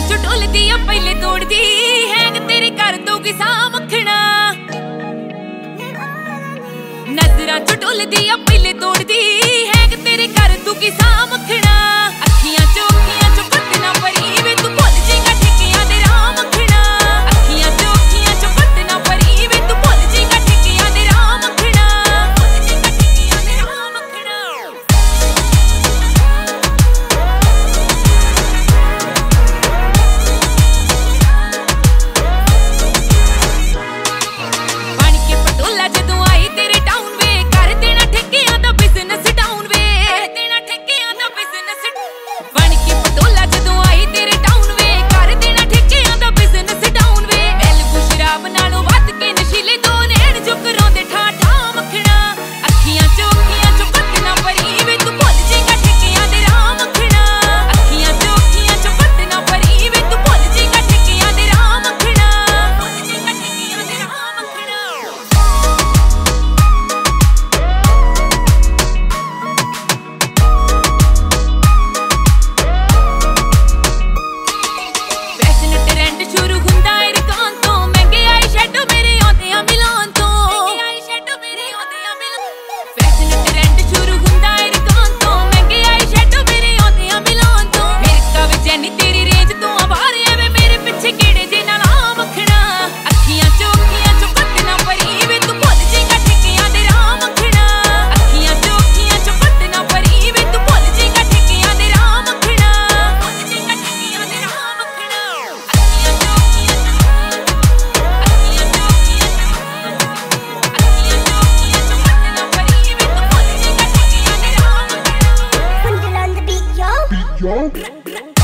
चो ढोलदी आ पहले तोड़दी हैंग तेरी कर दोगी सामखना नजरां चो ढोलदी आ पहले तोड़दी हैंग तेरी कर दोगी सामखना अखियां चो कट ना परी वे तू भुल जाएगा ठेकियां दे राह मखना अखियां चो कट ना परी वे तू भुल जाएगा ठेकियां दे राह मखना भुल जाएगा ठेकियां दे राह मखना बन के पटोला जदों आई तेरे टाउन वे कर देना ठेकियां दा बिजनेस डाउन वे कर देना ठेकियां दा बिजनेस बन के पटोला जदों आई तेरे टाउन वे कर देना ठेकियां दा बिजनेस डाउन वे एलबू शराब नालों वध के नशीले दो नैन जो करोंदे ठाठा मखना अखियां चो कट ना परी वे तू भुल जाएगा ठेकियां दे राह मखना अखियां चो कट ना परी वे तू भुल जाएगा ठेकियां दे राह मखना भुल जाएगा ठेकियां दे राह मखना फैशन ट्रेंड शुरू हुंदा इरकान तो महंगे आई शैडो मेरे आंदे आ मिलान तो आई शैडो मेरे आंदे आ मिलान फैशन ट्रेंड शुरू हुंदा इरकान तो महंगे आई शैडो मेरे आंदे आ मिलान तो मेरे का बेचैनी तेरी रेंज तो आवारे वे मेरे पीछे केड़े जे नाल आ मखना अखियां चो कट ना परी वे तू भुल जाएगा ठेकियां दे राह मखना अखियां चो कट ना परी वे तू भुल जाएगा ठेकियां दे राह मखना भुल जाएगा ठेकियां दे राह मखना अखियां चो कट ना परी वे तू भुल जाएगा ठेकियां दे राह मखना Put it on the beat, yo. Yo.